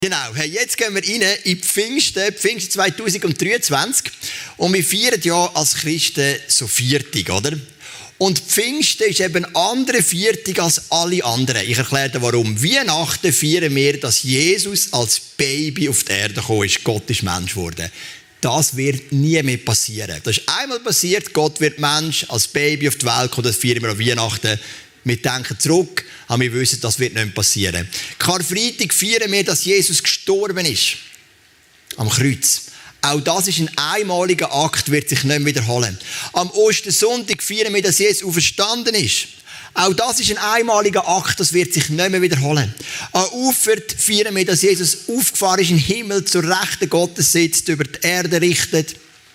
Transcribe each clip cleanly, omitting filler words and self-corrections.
Genau, hey, jetzt gehen wir rein in Pfingsten 2023 und wir feiern ja als Christen so Viertig, oder? Und Pfingsten ist eben ein anderer Viertig als alle anderen. Ich erkläre dir warum. Weihnachten feiern wir, dass Jesus als Baby auf die Erde gekommen ist. Gott ist Mensch geworden. Das wird nie mehr passieren. Das ist einmal passiert, Gott wird Mensch, als Baby auf die Welt gekommen, das feiern wir an Weihnachten. Wir denken zurück, aber wir wissen, das wird nicht passieren. Karfreitag feiern wir, dass Jesus gestorben ist. Am Kreuz. Auch das ist ein einmaliger Akt, wird sich nicht mehr wiederholen. Am Ostersonntag feiern wir, dass Jesus auferstanden ist. Auch das ist ein einmaliger Akt, das wird sich nicht mehr wiederholen. An Auffahrt feiern wir, dass Jesus aufgefahren ist in den Himmel, zur Rechten Gottes sitzt, über die Erde richtet.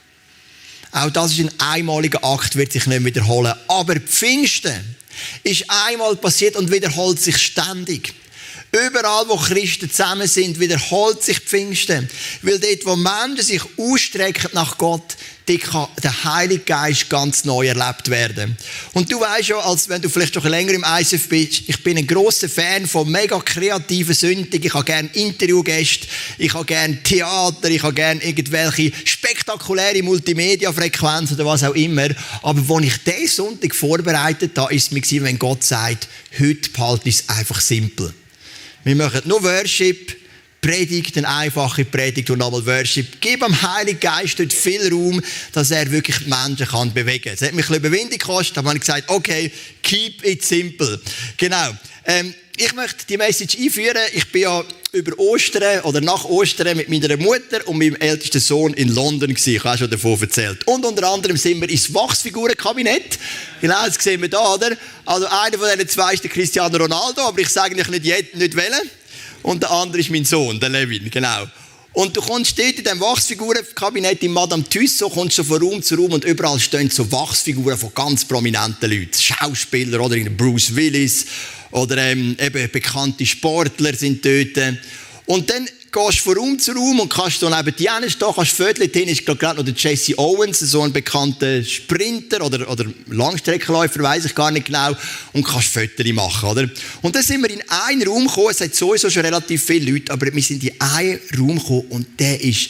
Auch das ist ein einmaliger Akt, wird sich nicht mehr wiederholen. Aber Pfingsten ist einmal passiert und wiederholt sich ständig. Überall, wo Christen zusammen sind, wiederholt sich Pfingsten. Weil dort, wo Menschen sich ausstrecken nach Gott, dort kann der Heilige Geist ganz neu erlebt werden. Und du weißt ja, als wenn du vielleicht schon länger im ICF bist, ich bin ein grosser Fan von mega kreativen Sündigen. Ich habe gerne Interviewgäste, ich habe gerne Theater, ich habe gerne irgendwelche spektakuläre Multimedia-Frequenzen oder was auch immer. Aber als ich diesen Sonntag vorbereitet habe, ist es mir, wenn Gott sagt, heute behalte ich es einfach simpel. Wir machen nur Worship, Predigt, eine einfache Predigt und nochmal Worship. Gib dem Heiligen Geist dort viel Raum, dass er wirklich die Menschen kann bewegen kann. Es hat mich ein bisschen Überwindung gekostet, aber ich habe gesagt, okay, keep it simple. Genau. Ich möchte die Message einführen. Ich bin ja über Ostern oder nach Ostern mit meiner Mutter und meinem ältesten Sohn in London gewesen. Ich habe auch schon davon erzählt. Und unter anderem sind wir ins Wachsfigurenkabinett. Genau, das sehen wir da, oder? Also einer von diesen zwei ist der Cristiano Ronaldo, aber ich sage nicht welchen. Und der andere ist mein Sohn, der Levin, genau. Und du kommst dort in diesem Wachsfigurenkabinett in Madame Tussauds, kommst so von Raum zu Raum und überall stehen so Wachsfiguren von ganz prominenten Leuten. Schauspieler oder Bruce Willis oder eben bekannte Sportler sind dort. Und dann gehst du von Raum zu Raum und kannst so neben dir stehen, kannst Viertel hin, ist gerade noch der Jesse Owens, so ein bekannter Sprinter oder Langstreckenläufer, weiss ich gar nicht genau, und kannst Fotos machen, oder? Und dann sind wir in einen Raum gekommen, es hat sowieso schon relativ viele Leute, aber wir sind in einen Raum gekommen und der ist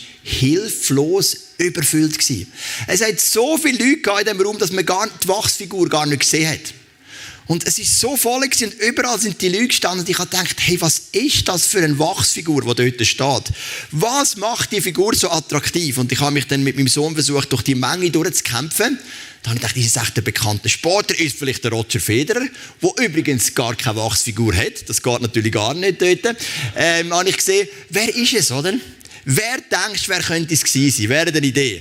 hilflos überfüllt gewesen. Es hat so viele Leute in diesem Raum, dass man die Wachsfigur gar nicht gesehen hat. Und es war so voll und überall sind die Leute gestanden und ich habe gedacht, hey, was ist das für eine Wachsfigur, die dort steht? Was macht die Figur so attraktiv? Und ich habe mich dann mit meinem Sohn versucht, durch die Menge durchzukämpfen. Da habe ich gedacht, ist es echt ein bekannter Sportler? Ist vielleicht der Roger Federer, der übrigens gar keine Wachsfigur hat. Das geht natürlich gar nicht dort. Habe ich gesehen, wer ist es, oder? Wer denkst, wer könnte es gewesen sein? Wer hat eine Idee?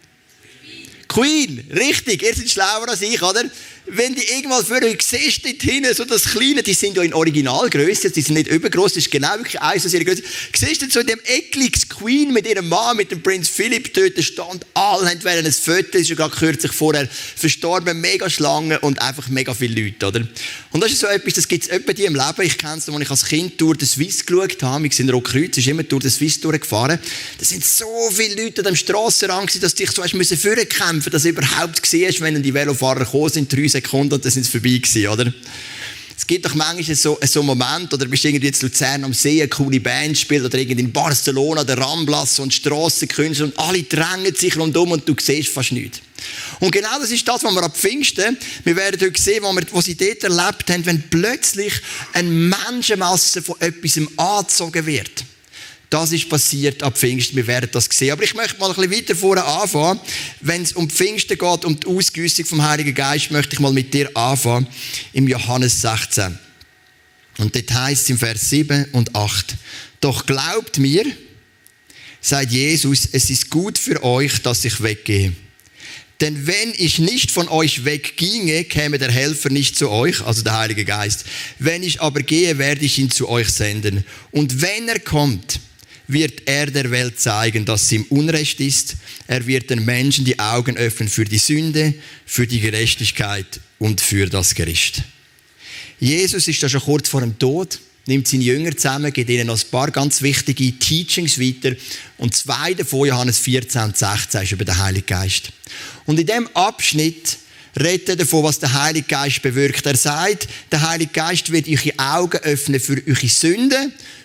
Queen, richtig, ihr seid schlauer als ich, oder? Wenn die irgendwann für euch siehst, dort hinten, so das Kleine, die sind ja in Originalgröße, die sind nicht übergroß, das ist genau wirklich eins aus ihrer Größe. Siehst du so in dem Eckli Queen mit ihrem Mann, mit dem Prinz Philipp dort stand, alle wollten ein Foto, ist ja gerade kürzlich vorher verstorben, mega Schlangen und einfach mega viele Leute, oder? Und das ist so etwas, das gibt es etwa die im Leben. Ich kenne es, als ich als Kind durch den Swiss geschaut habe, wir sind in Rotkreuz, ist immer durch den Swiss durchgefahren. Da sind so viele Leute an dem Strassenrand gewesen, dass du dich so hast vorkämpfen, dass du überhaupt gesehen hast, wenn die Velofahrer gekommen sind, 3 Sekunden und dann sind sie vorbei gewesen, oder? Es gibt doch manchmal so einen Moment, oder bist irgendwie jetzt in Luzern am See, eine coole Band spielt, oder irgendwie in Barcelona, der Ramblas und Strassenkünstler und alle drängen sich rundum und du siehst fast nichts. Und genau das ist das, was wir ab Pfingsten, wir werden heute sehen, was sie dort erlebt haben, wenn plötzlich eine Menschenmasse von etwas angezogen wird. Das ist passiert ab Pfingsten, wir werden das sehen. Aber ich möchte mal ein bisschen weiter vorne anfangen. Wenn es um Pfingsten geht, um die Ausgüssung vom Heiligen Geist, möchte ich mal mit dir anfangen, im Johannes 16. Und dort heisst es im Vers 7 und 8. Doch glaubt mir, sagt Jesus, es ist gut für euch, dass ich weggehe. Denn wenn ich nicht von euch wegginge, käme der Helfer nicht zu euch, also der Heilige Geist. Wenn ich aber gehe, werde ich ihn zu euch senden. Und wenn er kommt, wird er der Welt zeigen, dass sie im Unrecht ist. Er wird den Menschen die Augen öffnen für die Sünde, für die Gerechtigkeit und für das Gericht. Jesus ist da schon kurz vor dem Tod, nimmt seine Jünger zusammen, gibt ihnen noch ein paar ganz wichtige Teachings weiter. Und 2 davon, Johannes 14 und 16, ist über den Heiligen Geist. Und in diesem Abschnitt redet er davon, was der Heilige Geist bewirkt. Er sagt, der Heilige Geist wird eure Augen öffnen für eure Sünden,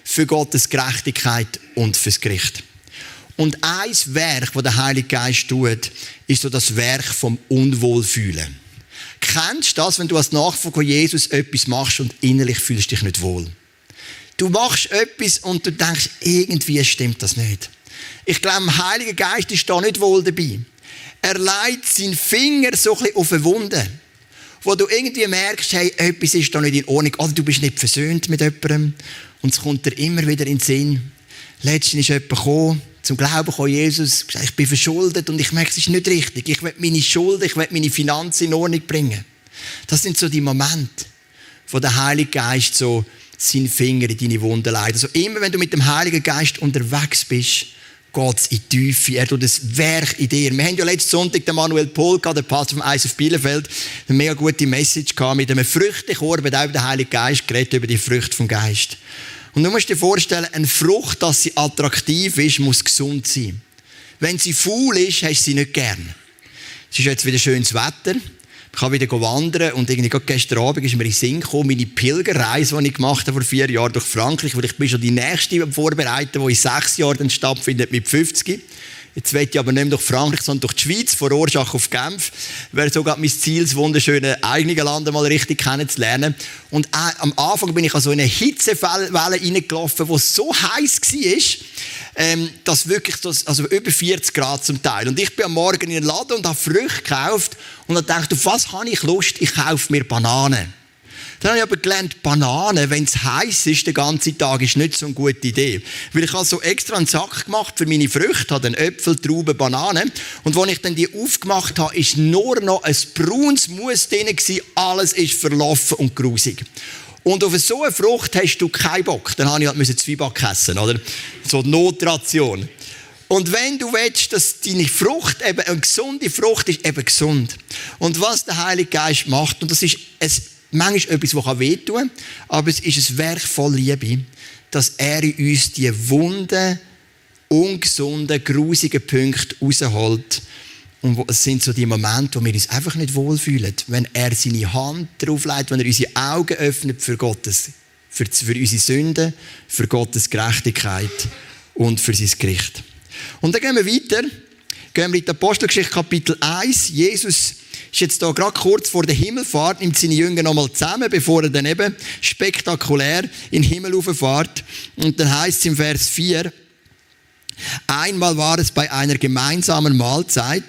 für Gottes Gerechtigkeit und fürs Gericht. Und ein Werk, das der Heilige Geist tut, ist so das Werk vom Unwohlfühlen. Kennst du das, wenn du als Nachfolger von Jesus etwas machst und innerlich fühlst dich nicht wohl? Du machst etwas und du denkst, irgendwie stimmt das nicht. Ich glaube, der Heilige Geist ist da nicht wohl dabei. Er legt seinen Finger so ein bisschen auf eine Wunde, wo du irgendwie merkst, hey, etwas ist da nicht in Ordnung. Oder du bist nicht versöhnt mit jemandem und es kommt dir immer wieder in den Sinn. Letztens ist jemand gekommen, zum Glauben gekommen, Jesus, ich bin verschuldet und ich merke, es ist nicht richtig. Ich will meine Schulden, ich will meine Finanzen in Ordnung bringen. Das sind so die Momente, wo der Heilige Geist so seinen Finger in deine Wunde legt. Also immer, wenn du mit dem Heiligen Geist unterwegs bist, geht es in die Tiefe. Er tut das Werk in dir. Wir haben ja letzten Sonntag den Manuel Pohl gehabt, der Pastor vom ICF Bielefeld, eine mega gute Message gehabt mit einem Früchtekorb, der auch über den Heiligen Geist geredet, über die Früchte vom Geist. Und du musst dir vorstellen, eine Frucht, dass sie attraktiv ist, muss gesund sein. Wenn sie faul ist, hast du sie nicht gern. Es ist jetzt wieder schönes Wetter. Ich kann wieder wandern und irgendwie gestern Abend ist mir in den Sinn gekommen, meine Pilgerreise, die ich gemacht habe vor 4 Jahren durch Frankreich, weil ich bin schon die nächste vorbereiten, die in 6 Jahren dann stattfindet mit 50. Jetzt will ich aber nicht mehr durch Frankreich, sondern durch die Schweiz, von Rorschach auf Genf. Wäre sogar mein Ziel, das wunderschöne eigene Land mal richtig kennenzulernen. Und am Anfang bin ich an so eine Hitzewelle reingelaufen, die so heiß war, dass wirklich also über 40 Grad zum Teil. Und ich bin am Morgen in den Laden und habe Früchte gekauft und habe gedacht, auf was habe ich Lust? Ich kaufe mir Bananen. Dann habe ich aber gelernt, Bananen, wenn es heiß ist, den ganzen Tag, ist nicht so eine gute Idee. Weil ich habe so extra einen Sack gemacht für meine Früchte, habe dann Äpfel, Trauben, Bananen. Und als ich dann die aufgemacht habe, ist nur noch ein braunes Mus drin gewesen. Alles ist verlaufen und grusig. Und auf so eine Frucht hast du keinen Bock. Dann musste ich halt Zwieback essen, oder? So eine Notration. Und wenn du willst, dass deine Frucht eben eine gesunde Frucht ist, eben gesund. Und was der Heilige Geist macht, und das ist manchmal etwas, das wehtun kann, aber es ist ein Werk voll Liebe, dass er in uns die wunden, ungesunden, grusigen Punkte rausholt. Und es sind so die Momente, wo wir uns einfach nicht wohlfühlen. Wenn er seine Hand drauf legt, wenn er unsere Augen öffnet für unsere Sünden, für Gottes Gerechtigkeit und für sein Gericht. Und dann gehen wir weiter. Gehen wir in die Apostelgeschichte Kapitel 1. Jesus ist jetzt da gerade kurz vor der Himmelfahrt, nimmt seine Jünger nochmal zusammen, bevor er dann eben spektakulär in den Himmel rauffährt. Und dann heißt es im Vers 4, einmal war es bei einer gemeinsamen Mahlzeit,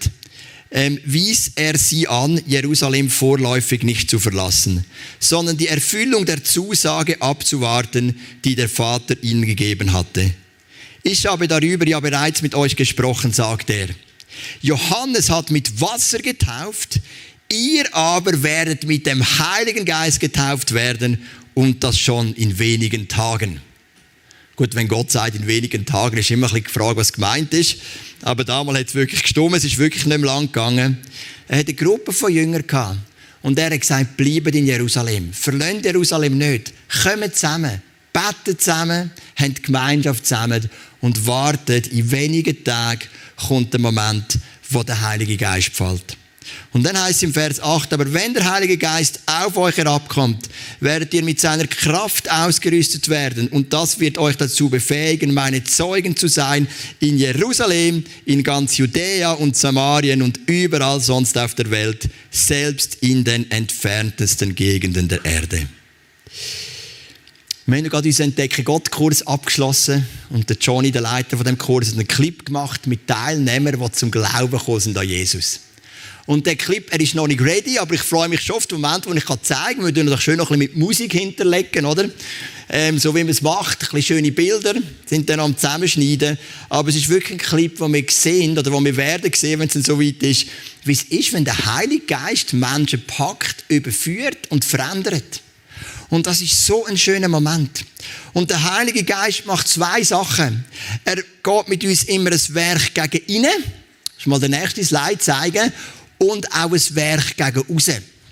wies er sie an, Jerusalem vorläufig nicht zu verlassen, sondern die Erfüllung der Zusage abzuwarten, die der Vater ihnen gegeben hatte. Ich habe darüber ja bereits mit euch gesprochen, sagt er. Johannes hat mit Wasser getauft, ihr aber werdet mit dem Heiligen Geist getauft werden und das schon in wenigen Tagen. Gut, wenn Gott sagt, in wenigen Tagen, ist immer ein bisschen gefragt, was gemeint ist. Aber damals hat es wirklich gestimmt, es ist wirklich nicht mehr lang gegangen. Er hatte eine Gruppe von Jüngern gehabt. Und er hat gesagt, bleibt in Jerusalem. Verlasst Jerusalem nicht. Kommt zusammen, betet zusammen, habt Gemeinschaft zusammen und wartet. In wenigen Tagen kommt der Moment, wo der Heilige Geist fällt. Und dann heißt es im Vers 8, aber wenn der Heilige Geist auf euch herabkommt, werdet ihr mit seiner Kraft ausgerüstet werden und das wird euch dazu befähigen, meine Zeugen zu sein in Jerusalem, in ganz Judäa und Samarien und überall sonst auf der Welt, selbst in den entferntesten Gegenden der Erde. Wir haben gerade unseren Entdecken-Gott-Kurs abgeschlossen und der Johnny, der Leiter von dem Kurs, hat einen Clip gemacht mit Teilnehmern, die zum Glauben gekommen sind an Jesus. Und der Clip, er ist noch nicht ready, aber ich freue mich schon auf den Moment, wo ich zeigen kann. Wir tun doch schön noch ein bisschen mit Musik hinterlegen, oder? So wie man es macht, ein bisschen schöne Bilder, sind dann am Zusammenschneiden. Aber es ist wirklich ein Clip, den wir sehen, oder den wir werden sehen, wenn es dann so weit ist, wie es ist, wenn der Heilige Geist Menschen packt, überführt und verändert. Und das ist so ein schöner Moment. Und der Heilige Geist macht 2 Sachen. Er geht mit uns immer ein Werk gegen innen. Das ist mal der nächste Slide zeigen. Und auch ein Werk gegen raus.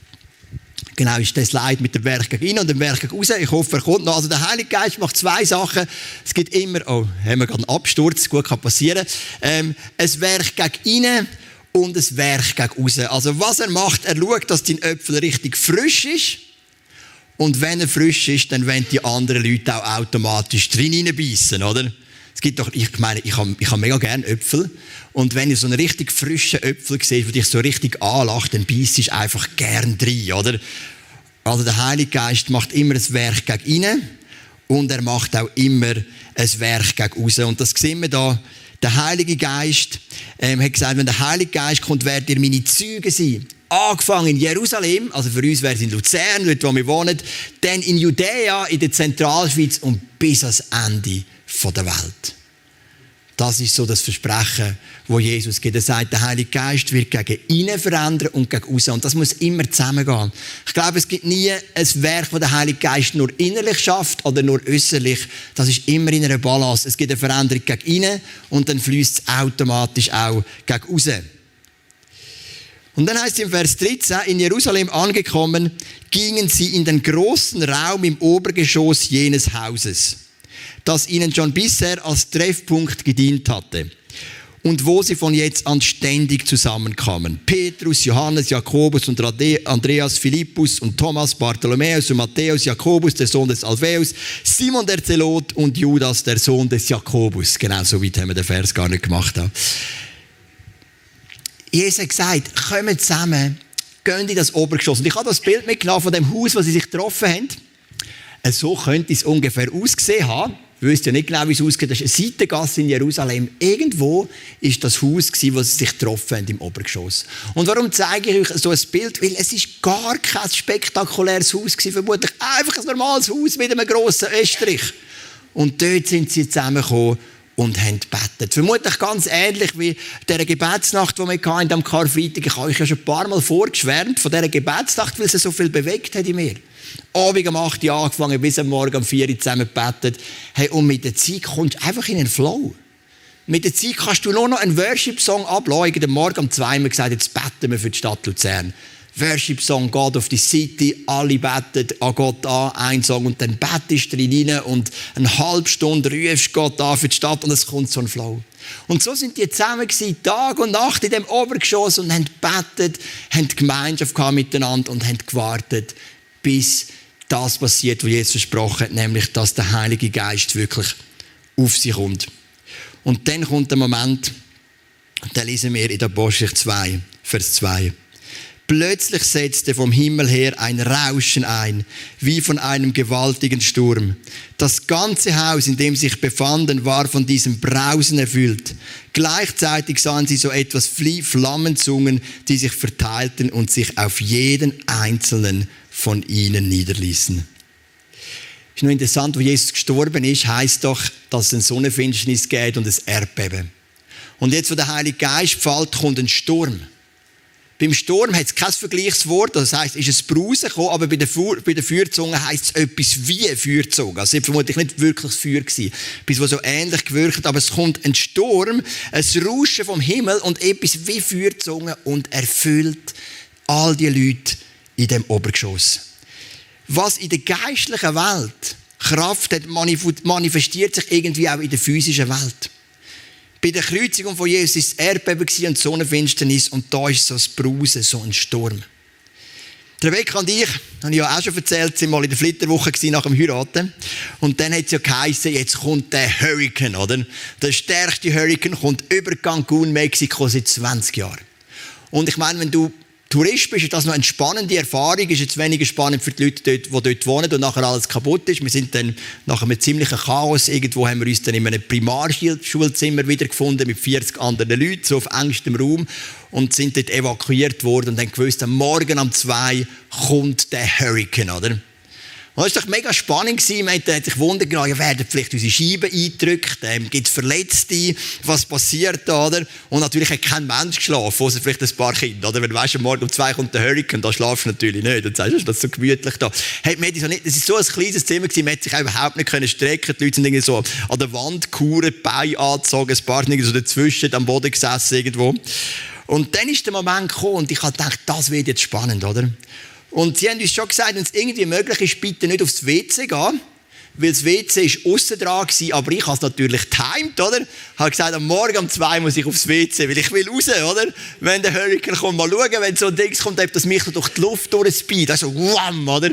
Genau, ist das Slide mit dem Werk gegen innen und dem Werk gegen raus. Ich hoffe, er kommt noch. Also der Heilige Geist macht 2 Sachen. Es gibt immer, haben wir gerade einen Absturz, gut kann passieren. Ein Werk gegen innen und ein Werk gegen raus. Also was er macht, er schaut, dass dein Äpfel richtig frisch ist. Und wenn er frisch ist, dann wollen die anderen Leute auch automatisch drin hineinbeissen, oder? Es gibt doch, ich meine, ich habe mega gerne Äpfel. Und wenn ihr so einen richtig frischen Äpfel seht, der dich so richtig anlacht, dann beißt du einfach gern rein, oder? Also der Heilige Geist macht immer ein Werk gegen innen und er macht auch immer ein Werk gegen außen. Und das sehen wir da. Der Heilige Geist hat gesagt, wenn der Heilige Geist kommt, werdet ihr meine Zeugen sein. Angefangen in Jerusalem, also für uns wäre es in Luzern, dort wo wir wohnen, dann in Judäa, in der Zentralschweiz und bis ans Ende der Welt. Das ist so das Versprechen, das Jesus gibt. Er sagt, der Heilige Geist wird gegen innen verändern und gegen außen. Und das muss immer zusammengehen. Ich glaube, es gibt nie ein Werk, das der Heilige Geist nur innerlich schafft oder nur äußerlich. Das ist immer in einer Balance. Es gibt eine Veränderung gegen innen und dann fließt es automatisch auch gegen außen. Und dann heißt es im Vers 13, in Jerusalem angekommen, gingen sie in den großen Raum im Obergeschoss jenes Hauses, das ihnen schon bisher als Treffpunkt gedient hatte und wo sie von jetzt an ständig zusammenkamen. Petrus, Johannes, Jakobus und Andreas, Philippus und Thomas, Bartholomäus und Matthäus, Jakobus, der Sohn des Alphaeus, Simon der Zelot und Judas, der Sohn des Jakobus. Genau so weit haben wir den Vers gar nicht gemacht. Jesus hat gesagt, kommt zusammen, gehen in das Obergeschoss. Und ich habe das Bild mitgenommen von dem Haus, wo sie sich getroffen haben. So könnte es ungefähr ausgesehen haben. Ich wüsste ja nicht genau, wie es aussieht. Das ist eine Seitengasse in Jerusalem. Irgendwo war das Haus, wo sie sich getroffen haben im Obergeschoss. Und warum zeige ich euch so ein Bild? Weil es ist gar kein spektakuläres Haus gewesen, vermutlich einfach ein normales Haus mit einem grossen Österreich. Und dort sind sie zusammengekommen und haben gebetet. Vermutlich ganz ähnlich wie dieser Gebetsnacht, die wir hatten am Karfreitag. Ich habe euch ja schon ein paar Mal vorgeschwärmt von dieser Gebetsnacht, weil sie so viel bewegt hat in mir. Abend um 8 Uhr angefangen, bis am Morgen um 4 Uhr zusammen gebetet. Hey, und mit der Zeit kommst du einfach in einen Flow. Mit der Zeit kannst du nur noch einen Worship-Song abladen. Am Morgen um 2 Uhr haben wir gesagt, jetzt beten wir für die Stadt Luzern. Worship-Song, Gott auf die City, alle beten an Gott an, ein Song, und dann betest du rein und eine halbe Stunde rufst Gott an für die Stadt und es kommt so ein Flow. Und so sind die zusammen gewesen, Tag und Nacht in dem Obergeschoss und haben gebetet, haben Gemeinschaft gehabt miteinander und haben gewartet, bis das passiert, was Jesus versprochen hat, nämlich, dass der Heilige Geist wirklich auf sie kommt. Und dann kommt der Moment, den lesen wir in der Apostelgeschichte 2, Vers 2. Plötzlich setzte vom Himmel her ein Rauschen ein, wie von einem gewaltigen Sturm. Das ganze Haus, in dem sie sich befanden, war von diesem Brausen erfüllt. Gleichzeitig sahen sie so etwas Flammenzungen, die sich verteilten und sich auf jeden einzelnen von ihnen niederließen. Ist noch interessant, wo Jesus gestorben ist, heisst doch, dass es eine Sonnenfinsternis gibt und ein Erdbeben. Und jetzt, wo der Heilige Geist fällt, kommt ein Sturm. Beim Sturm hat es kein Vergleichswort, das heisst, ist es Brausen gekommen, aber bei der Feuerzunge heisst es etwas wie eine Feuerzunge. Also es war vermutlich nicht wirklich Feuer gewesen, etwas, was so ähnlich gewirkt, aber es kommt ein Sturm, ein Rauschen vom Himmel und etwas wie Feuerzunge und erfüllt all die Leute in dem Obergeschoss. Was in der geistlichen Welt Kraft hat, manifestiert sich irgendwie auch in der physischen Welt. Bei der Kreuzigung von Jesus war es Erdbeben und die Sonnenfinsternis und da ist so ein Brausen, so ein Sturm. Rebecca und ich, habe ich ja auch schon erzählt, sind mal in der Flitterwoche nach dem Heiraten. Und dann hat es ja geheißen, jetzt kommt der Hurricane, oder? Der stärkste Hurricane kommt über Cancun, Mexiko, seit 20 Jahren. Und ich meine, wenn du Tourist bist, ist das noch eine spannende Erfahrung. Ist jetzt weniger spannend für die Leute, die dort wohnen und nachher alles kaputt ist. Wir sind dann nach einem ziemlichen Chaos, irgendwo haben wir uns dann in einem Primarschulzimmer wiedergefunden mit 40 anderen Leuten, so auf engstem Raum, und sind dort evakuiert worden und haben gewusst, am Morgen um 2 kommt der Hurricane, oder? Und das war doch mega spannend. Man hat sich wundern, ja, werden vielleicht unsere Scheiben eingedrückt, gibt es Verletzte, was passiert da, oder? Und natürlich hat kein Mensch geschlafen, außer vielleicht ein paar Kinder, oder? Wenn du weißt, am Morgen um 2 kommt der Hurricane, da schlafst du natürlich nicht. Dann sagst du, das ist so gemütlich da. Hey, das war so ein kleines Zimmer, man hat sich überhaupt nicht strecken. Die Leute sind irgendwie so an der Wand gekuret, Beine angezogen, ein paar sind so dazwischen am Boden gesessen irgendwo. Und dann ist der Moment gekommen und ich habe gedacht, das wird jetzt spannend, oder? Und sie haben uns schon gesagt, wenn es irgendwie möglich ist, bitte nicht aufs WC gehen, weil das WC war aussen dran gewesen, aber ich habe es natürlich getimed, oder? Ich habe gesagt, am Morgen um 2 muss ich aufs WC, weil ich will raus, oder? Wenn der Hurricane kommt, mal schauen, wenn so ein Ding kommt, ob das mich so durch die Luft durchspeedet, also wham, oder? Und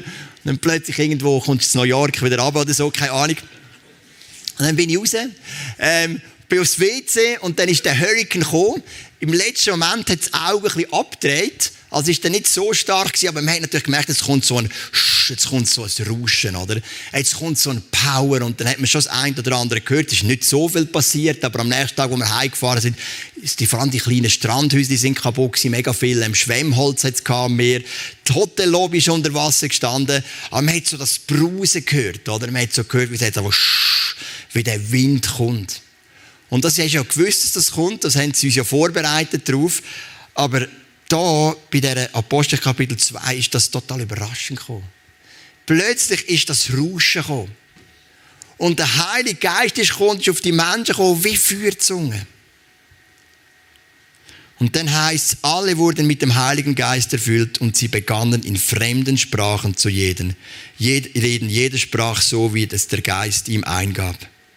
dann plötzlich irgendwo kommst du in New York wieder runter oder so, keine Ahnung. Und dann bin ich raus, bin aufs WC und dann ist der Hurricane gekommen. Im letzten Moment hat das Auge ein bisschen abgedreht. Also ist er nicht so stark gewesen, aber man hat natürlich gemerkt, jetzt kommt so ein Rauschen, oder? Jetzt kommt so ein Power und dann hat man schon das eine oder andere gehört. Es ist nicht so viel passiert, aber am nächsten Tag, wo wir heimgefahren sind, vor allem die kleinen Strandhäuser sind kaputt gewesen, mega viel Schwemmholz hat es gehabt, mehr. Die Hotellobby ist unter Wasser gestanden, aber man hat so das Brausen gehört, oder? Man hat so gehört, wie der Wind kommt. Und das hast du ja gewusst, dass das kommt, das haben sie uns ja vorbereitet darauf, aber da, bei dieser Apostel Kapitel 2, ist das total überraschend gekommen. Plötzlich ist das Rauschen gekommen. Und der Heilige Geist ist gekommen, ist auf die Menschen gekommen, wie Feuerzungen. Und dann heisst es, alle wurden mit dem Heiligen Geist erfüllt und sie begannen in fremden Sprachen zu reden. Jeder sprach so, wie es der Geist ihm eingab.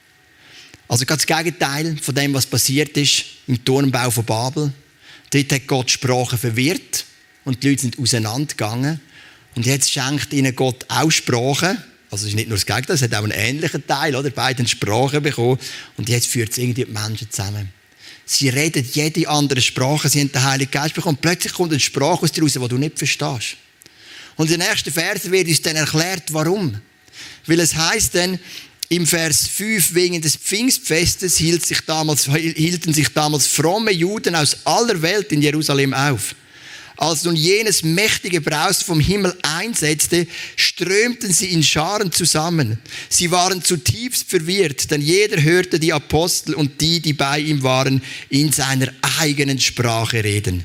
Also ganz das Gegenteil von dem, was passiert ist im Turmbau von Babel. Dort hat Gott die Sprache verwirrt und die Leute sind auseinandergegangen. Und jetzt schenkt ihnen Gott auch Sprachen. Also es ist nicht nur das Gegenteil, es hat auch einen ähnlichen Teil. Oder? Beide haben Sprachen bekommen und jetzt führt es irgendwie die Menschen zusammen. Sie reden jede andere Sprache, sie haben den Heiligen Geist bekommen. Und plötzlich kommt eine Sprache aus dir raus, die du nicht verstehst. Und in den nächsten Versen wird uns dann erklärt, warum. Weil es heisst dann, im Vers 5, wegen des Pfingstfestes hielten sich damals fromme Juden aus aller Welt in Jerusalem auf. Als nun jenes mächtige Braus vom Himmel einsetzte, strömten sie in Scharen zusammen. Sie waren zutiefst verwirrt, denn jeder hörte die Apostel und die bei ihm waren, in seiner eigenen Sprache reden.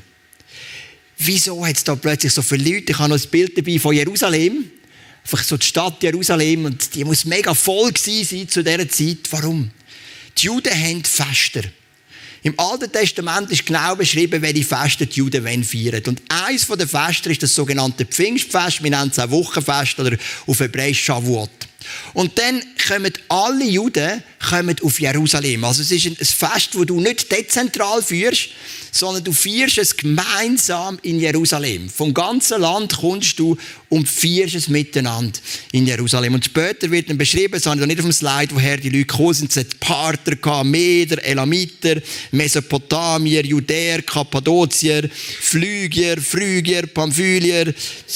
Wieso hat es da plötzlich so viele Leute? Ich habe noch ein Bild dabei von Jerusalem. Einfach so die Stadt Jerusalem und die muss mega voll gewesen sein zu dieser Zeit. Warum? Die Juden haben Fester. Im Alten Testament ist genau beschrieben, welche Feste die Juden feiern. Und eines der Feste ist das sogenannte Pfingstfest. Wir nennen es auch Wochenfest oder auf Hebräisch Shavuot. Und dann kommen alle Juden auf Jerusalem. Also es ist ein Fest, das du nicht dezentral führst, sondern du feierst es gemeinsam in Jerusalem. Vom ganzen Land kommst du und feierst es miteinander in Jerusalem. Und später wird dann beschrieben, das habe ich nicht auf dem Slide, woher die Leute gekommen sind. Es hat Parther, Meder, Elamiter, Mesopotamier, Judäer, Kappadozier, Phrygier, Pamphylier,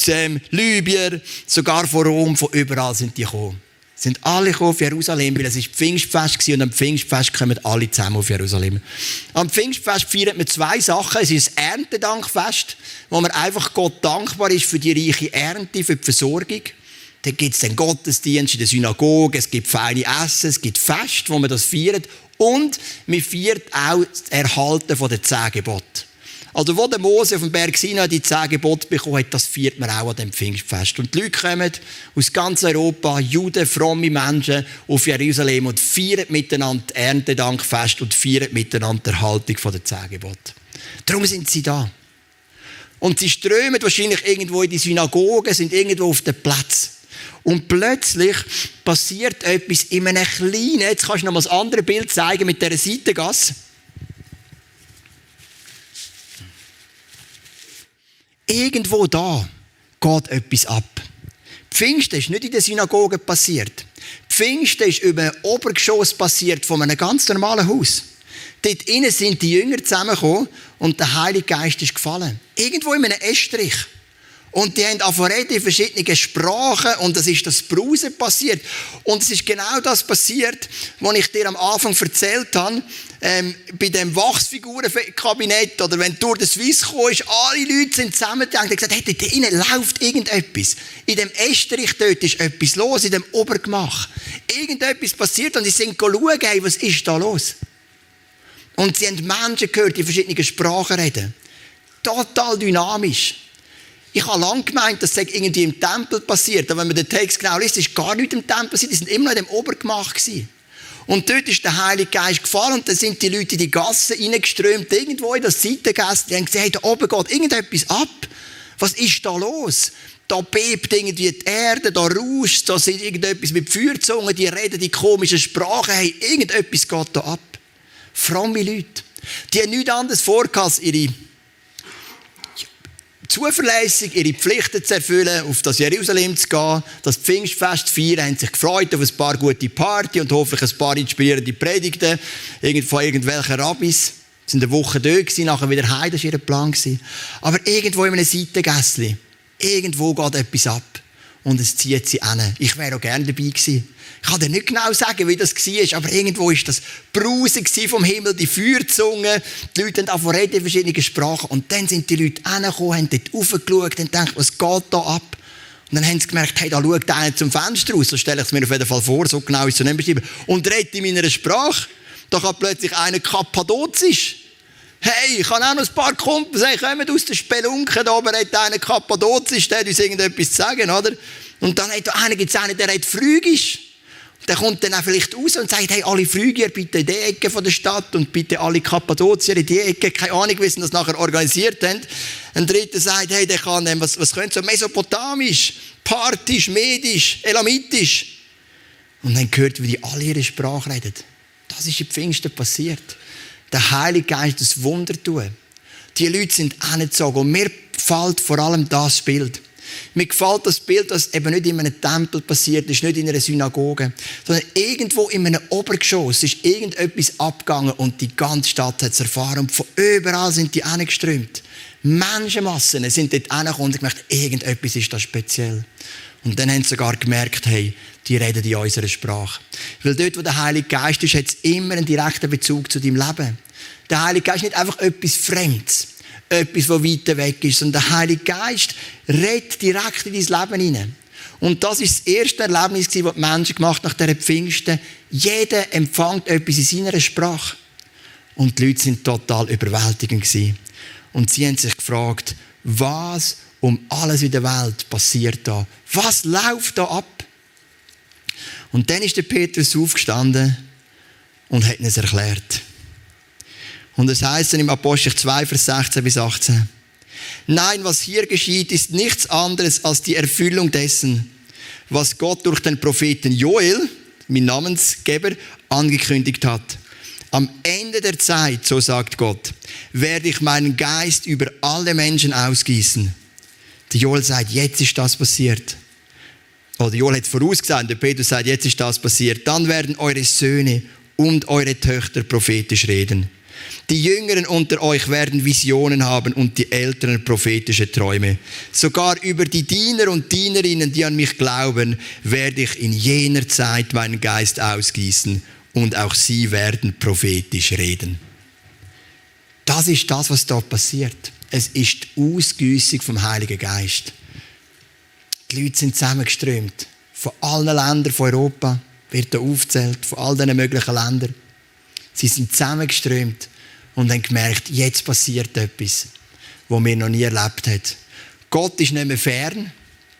Libyer, sogar von Rom, von überall sind die gekommen. Sind alle gekommen auf Jerusalem, weil es war Pfingstfest und am Pfingstfest kommen alle zusammen auf Jerusalem. Am Pfingstfest feiert man zwei Sachen. Es ist ein Erntedankfest, wo man einfach Gott dankbar ist für die reiche Ernte, für die Versorgung. Dann gibt es den Gottesdienst in der Synagoge, es gibt feine Essen, es gibt Fest, wo man das feiert. Und man feiert auch das Erhalten der 10 Gebote. Also wo der Mose auf dem Berg Sinai die 10 Gebote bekommen hat, das feiert man auch an dem Pfingstfest. Und die Leute kommen aus ganz Europa, Juden, fromme Menschen, auf Jerusalem und feiern miteinander das Erntedankfest und feiern miteinander die Erhaltung der 10 Gebote. Darum sind sie da. Und sie strömen wahrscheinlich irgendwo in die Synagogen, sind irgendwo auf dem Platz. Und plötzlich passiert etwas in einem kleinen, jetzt kannst du noch mal das andere Bild zeigen mit dieser Seitengasse. Irgendwo da geht etwas ab. Pfingsten ist nicht in der Synagoge passiert. Pfingsten ist über ein Obergeschoss passiert von einem ganz normalen Haus. Dort innen sind die Jünger zusammengekommen und der Heilige Geist ist gefallen. Irgendwo in einem Estrich. Und die haben angefangen in verschiedenen Sprachen und es ist das Brausen passiert. Und es ist genau das passiert, was ich dir am Anfang erzählt habe, bei dem Wachsfigurenkabinett oder wenn du durch den Swiss kommst, alle Leute sind zusammengegangen und gesagt, hey, dort innen läuft irgendetwas. In dem Estrich dort ist etwas los, in dem Obergemach. Irgendetwas passiert und sie sind schauen, hey, was ist da los? Und sie haben Menschen gehört, die verschiedene Sprachen reden. Total dynamisch. Ich habe lange gemeint, das sei irgendwie im Tempel passiert. Aber wenn man den Text genau liest, ist gar nichts im Tempel passiert. Die sind immer noch in dem Obergemach gewesen. Und dort ist der Heilige Geist gefallen und dann sind die Leute in die Gassen reingeströmt, irgendwo in das Seitengasse. Die haben gesagt, hey, da oben geht irgendetwas ab. Was ist da los? Da bebt irgendwie die Erde, da rauscht, da sind irgendetwas mit Feuerzungen, die reden die komischen Sprachen. Hey, irgendetwas geht da ab. Fromme Leute. Die haben nichts anderes vor als ihre zuverlässig, ihre Pflichten zu erfüllen, auf das Jerusalem zu gehen, das Pfingstfest zu feiern, haben sich gefreut auf ein paar gute Party und hoffentlich ein paar inspirierende Predigten von irgendwelchen Rabbis. Sie waren eine Woche dort, nachher wieder heim, das war ihr Plan. Aber irgendwo in einem Seitengässchen, irgendwo geht etwas ab. Und es zieht sie hin. Ich wäre auch gerne dabei gewesen. Ich kann dir nicht genau sagen, wie das war, aber irgendwo war das Brausen vom Himmel, die Feuerzungen. Die Leute haben angefangen reden in verschiedenen Sprachen. Und dann sind die Leute hingekommen, haben dort raufgeschaut und gedacht, was geht da ab? Und dann haben sie gemerkt, hey, da schaut einer zum Fenster raus. So stelle ich es mir auf jeden Fall vor, so genau ist es nicht beschrieben. Und redet in meiner Sprache. Da kann plötzlich einer Kappadozisch. Hey, ich habe auch noch ein paar Kumpels, hey, kommen aus der Spelunke, da oben hat einer Kappadozisch, der hat uns irgendetwas zu sagen, oder? Und dann hat einer, gibt's einen, der hat Phrygisch. Der kommt dann auch vielleicht raus und sagt, hey, alle Phrygier bitte in die Ecke von der Stadt und bitte alle Kappadozier in die Ecke. Keine Ahnung, wie sie das nachher organisiert haben. Ein dritter sagt, hey, der kann, was können so Mesopotamisch, Parthisch, Medisch, Elamitisch. Und dann gehört, wie die alle ihre Sprache reden. Das ist in Pfingsten passiert. Der Heilige Geist das Wunder tun. Die Leute sind hingezogen. Und mir gefällt vor allem das Bild. Mir gefällt das Bild, dass eben nicht in einem Tempel passiert ist, nicht in einer Synagoge, sondern irgendwo in einem Obergeschoss ist irgendetwas abgegangen und die ganze Stadt hat es erfahren. Und von überall sind die hingeströmt. Menschenmassen sind dort hingekommen und gemerkt, irgendetwas ist da speziell. Und dann haben sie sogar gemerkt, hey, die reden in unserer Sprache. Weil dort, wo der Heilige Geist ist, hat es immer einen direkten Bezug zu deinem Leben. Der Heilige Geist ist nicht einfach etwas Fremdes, etwas, das weit weg ist, sondern der Heilige Geist redet direkt in dein Leben hinein. Und das ist das erste Erlebnis, das die Menschen gemacht haben nach dieser Pfingsten. Jeder empfängt etwas in seiner Sprache. Und die Leute waren total überwältigend. Und sie haben sich gefragt, was um alles in der Welt passiert da? Was läuft da ab? Und dann ist der Petrus aufgestanden und hat es erklärt. Und es heisst dann im Apostel 2, Vers 16 bis 18. Nein, was hier geschieht, ist nichts anderes als die Erfüllung dessen, was Gott durch den Propheten Joel, mein Namensgeber, angekündigt hat. Am Ende der Zeit, so sagt Gott, werde ich meinen Geist über alle Menschen ausgießen. Der Joel sagt, jetzt ist das passiert. Oder Joel hat vorausgesagt, der Petrus sagt, jetzt ist das passiert. Dann werden eure Söhne und eure Töchter prophetisch reden. Die Jüngeren unter euch werden Visionen haben und die Älteren prophetische Träume. Sogar über die Diener und Dienerinnen, die an mich glauben, werde ich in jener Zeit meinen Geist ausgießen und auch sie werden prophetisch reden. Das ist das, was da passiert. Es ist die Ausgüssung vom Heiligen Geist. Die Leute sind zusammengeströmt. Von allen Ländern von Europa wird hier aufgezählt, von all diesen möglichen Ländern. Sie sind zusammengeströmt und haben gemerkt, jetzt passiert etwas, was wir noch nie erlebt haben. Gott ist nicht mehr fern.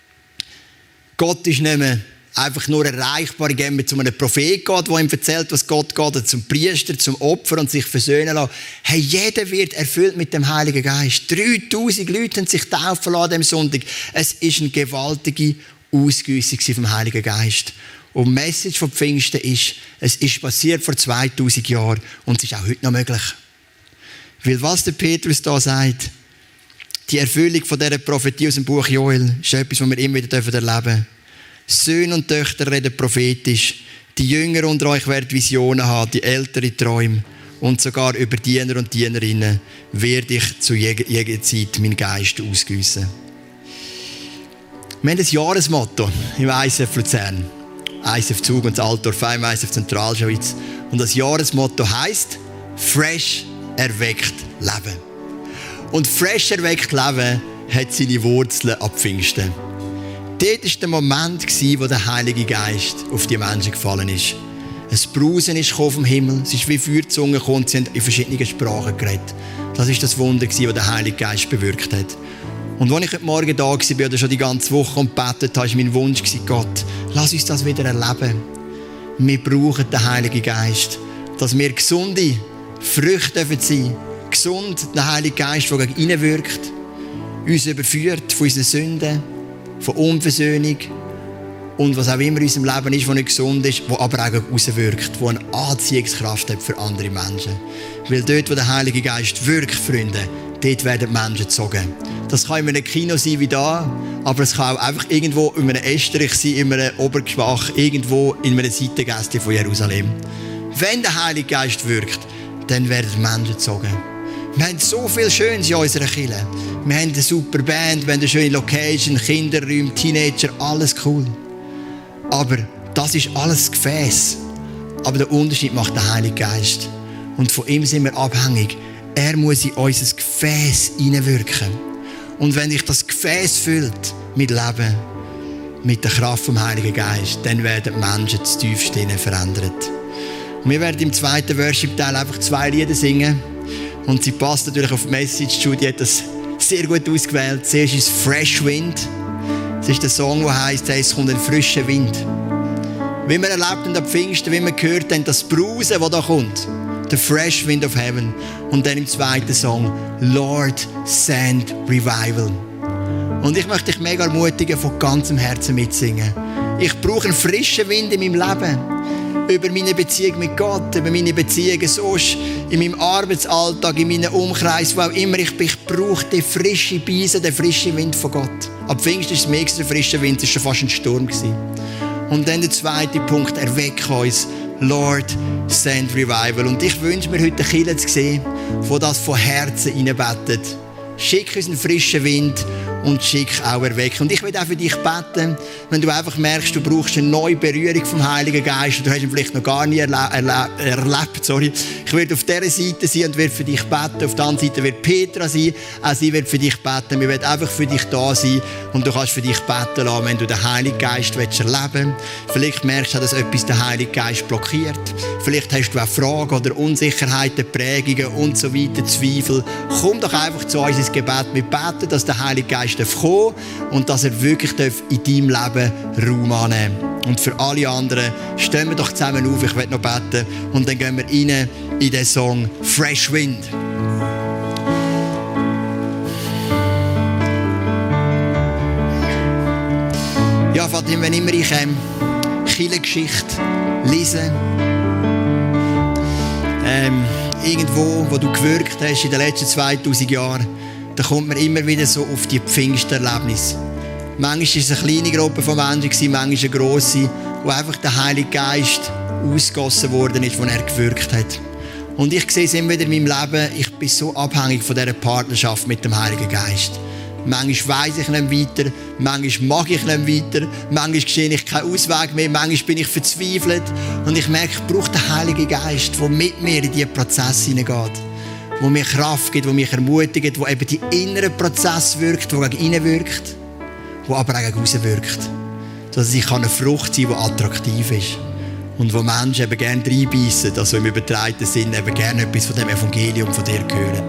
Gott ist nicht mehr einfach nur erreichbar, indem man zu einem Prophet geht, der ihm erzählt, was Gott geht, oder zum Priester, zum Opfer und sich versöhnen lassen. Hey, jeder wird erfüllt mit dem Heiligen Geist. 3000 Leute haben sich taufen lassen am Sonntag. Es ist eine gewaltige Ausgüssung vom Heiligen Geist. Und die Message von Pfingsten ist, es ist passiert vor 2000 Jahren und es ist auch heute noch möglich. Weil was der Petrus da sagt, die Erfüllung von dieser Prophetie aus dem Buch Joel, ist etwas, was wir immer wieder erleben dürfen. Söhne und Töchter reden prophetisch. Die Jünger unter euch werden Visionen haben, die Älteren Träume. Und sogar über Diener und Dienerinnen werde ich zu jeder Zeit meinen Geist ausgießen. Wir haben ein Jahresmotto im ICF Luzern. ICF Zug und das Altdorf, ICF Zentralschweiz. Und das Jahresmotto heisst «Fresh erweckt Leben». Und «Fresh erweckt Leben» hat seine Wurzeln ab Pfingsten. Dort war der Moment, wo der Heilige Geist auf die Menschen gefallen ist. Ein Brausen ist vom Himmel, es ist wie Feuerzungen gekommen, sie haben in verschiedenen Sprachen geredet. Das war das Wunder, das der Heilige Geist bewirkt hat. Und als ich heute Morgen da war oder schon die ganze Woche und gebetet habe, war mein Wunsch, Gott, lass uns das wieder erleben. Wir brauchen den Heiligen Geist, dass wir gesunde Früchte sein dürfen. Gesund, der Heilige Geist, der gegen ihn wirkt, uns überführt von unseren Sünden, von Unversöhnung und was auch immer in unserem Leben ist, was nicht gesund ist, was aber auch rauswirkt, was eine Anziehungskraft hat für andere Menschen. Weil dort, wo der Heilige Geist wirkt, Freunde, dort werden Menschen gezogen. Das kann in einem Kino sein wie da, aber es kann auch einfach irgendwo in einem Estrich sein, in einem Obergeschwach, irgendwo in einem Seitengästchen von Jerusalem. Wenn der Heilige Geist wirkt, dann werden Menschen gezogen. Wir haben so viel Schönes in unserer Kirche. Wir haben eine super Band, wir haben eine schöne Location, Kinderräume, Teenager, alles cool. Aber das ist alles Gefäß. Aber der Unterschied macht der Heilige Geist. Und von ihm sind wir abhängig. Er muss in unser Gefäß hineinwirken. Und wenn sich das Gefäß füllt mit Leben, mit der Kraft vom Heiligen Geist, dann werden die Menschen zu tiefst verändert. Und wir werden im zweiten Worship-Teil einfach 2 Lieder singen. Und sie passt natürlich auf die Message. Judy hat das sehr gut ausgewählt. Zuerst ist Fresh Wind. Das ist der Song, der heisst, es kommt ein frischer Wind. Wie wir erlebt haben am Pfingsten, wie wir gehört haben, das Brausen, das da kommt. The Fresh Wind of Heaven. Und dann im zweiten Song, Lord, send Revival. Und ich möchte dich mega ermutigen, von ganzem Herzen mitsingen. Ich brauche einen frischen Wind in meinem Leben. Über meine Beziehung mit Gott, über meine Beziehungen sonst, in meinem Arbeitsalltag, in meinem Umkreis, wo auch immer ich bin. Ich brauche den frischen Beisen, den frischen Wind von Gott. Ab Pfingsten ist es mehr der frische Wind, es war schon fast ein Sturm. Und dann der zweite Punkt, erweck uns. Lord, send Revival. Und ich wünsche mir heute eine Kirche zu sehen, die das von Herzen hineinbetet. Schick uns einen frischen Wind und schick auch erwecken. Und ich will auch für dich beten, wenn du einfach merkst, du brauchst eine neue Berührung vom Heiligen Geist und du hast ihn vielleicht noch gar nie erlebt. Ich werde auf dieser Seite sein und werde für dich beten. Auf der anderen Seite wird Petra sein. Auch sie wird für dich beten. Wir werden einfach für dich da sein und du kannst für dich beten lassen, wenn du den Heiligen Geist erleben willst. Vielleicht merkst du, dass etwas den Heiligen Geist blockiert. Vielleicht hast du auch Fragen oder Unsicherheiten, Prägungen und so weiter, Zweifel. Komm doch einfach zu uns ins Gebet. Wir beten, dass der Heilige Geist kommen und dass er wirklich in deinem Leben Raum annehmen darf. Und für alle anderen stehen wir doch zusammen auf, ich werde noch beten und dann gehen wir rein in den Song Fresh Wind. Ja, Vater, wenn immer ich Kirchengeschichte lese, irgendwo, wo du gewirkt hast in den letzten 2000 Jahren, da kommt man immer wieder so auf die Pfingsterlebnisse. Manchmal war es eine kleine Gruppe von Menschen, manchmal eine grosse, wo einfach der Heilige Geist ausgegossen worden ist, wo er gewirkt hat. Und ich sehe es immer wieder in meinem Leben, ich bin so abhängig von dieser Partnerschaft mit dem Heiligen Geist. Manchmal weiss ich nicht weiter, manchmal mag ich nicht weiter, manchmal sehe ich keinen Ausweg mehr, manchmal bin ich verzweifelt. Und ich merke, ich brauche den Heiligen Geist, der mit mir in diesen Prozess hineingeht. Wo mir Kraft gibt, wo mich ermutigt, wo eben die inneren Prozess wirkt, wo gegen innen wirkt, wo aber auch gegen aussen wirkt. Dass ich eine Frucht sein kann, die attraktiv ist. Und wo Menschen eben gerne reinbeissen, also im übertragenen Sinn eben gerne etwas von dem Evangelium von dir hören.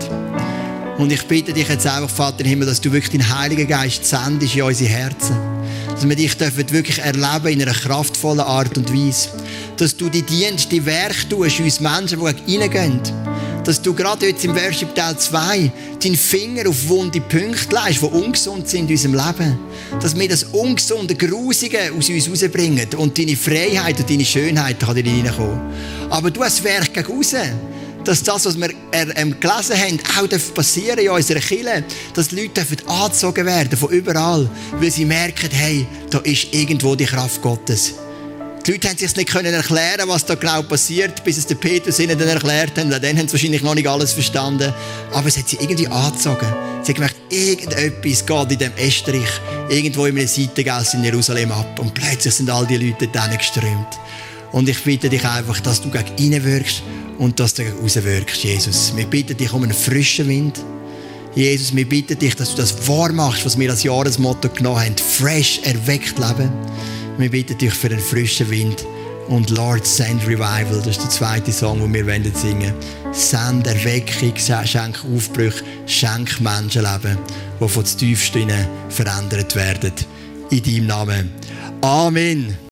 Und ich bitte dich jetzt einfach, Vater im Himmel, dass du wirklich deinen Heiligen Geist sendest in unsere Herzen. Dass wir dich wirklich erleben in einer kraftvollen Art und Weise. Dass du die Dienste, die Werke tust, uns Menschen, die reingehen. Dass du gerade jetzt im Worship Teil 2 deinen Finger auf wunde Punkte legst, die ungesund sind in unserem Leben. Dass wir das Ungesunde, Grusige aus uns rausbringen und deine Freiheit und deine Schönheit kann dir hineinkommen. Aber du hast das Werk gegen raus. Dass das, was wir gelesen haben, auch passieren in unserer Kirche. Dass Leute angezogen werden von überall, weil sie merken, hey, da ist irgendwo die Kraft Gottes. Die Leute haben sich nicht erklären, was da genau passiert, bis es der Petrus ihnen dann erklärt hat. Dann haben sie wahrscheinlich noch nicht alles verstanden. Aber es hat sie irgendwie angezogen. Sie haben gemerkt, irgendetwas geht in diesem Estrich irgendwo in einer Seitengasse in Jerusalem ab. Und plötzlich sind all die Leute da geströmt. Und ich bitte dich einfach, dass du gegen innen wirkst und dass du gegen außen wirkst, Jesus. Wir bitten dich um einen frischen Wind. Jesus, wir bitten dich, dass du das wahr machst, was wir als Jahresmotto genommen haben. Fresh, erweckt leben. Wir bitten dich für einen frischen Wind. Und Lord, send Revival. Das ist der zweite Song, den wir singen wollen. Send Erweckung, schenk Aufbrüche, schenk Menschenleben, die von tiefst verändert werden. In deinem Namen. Amen.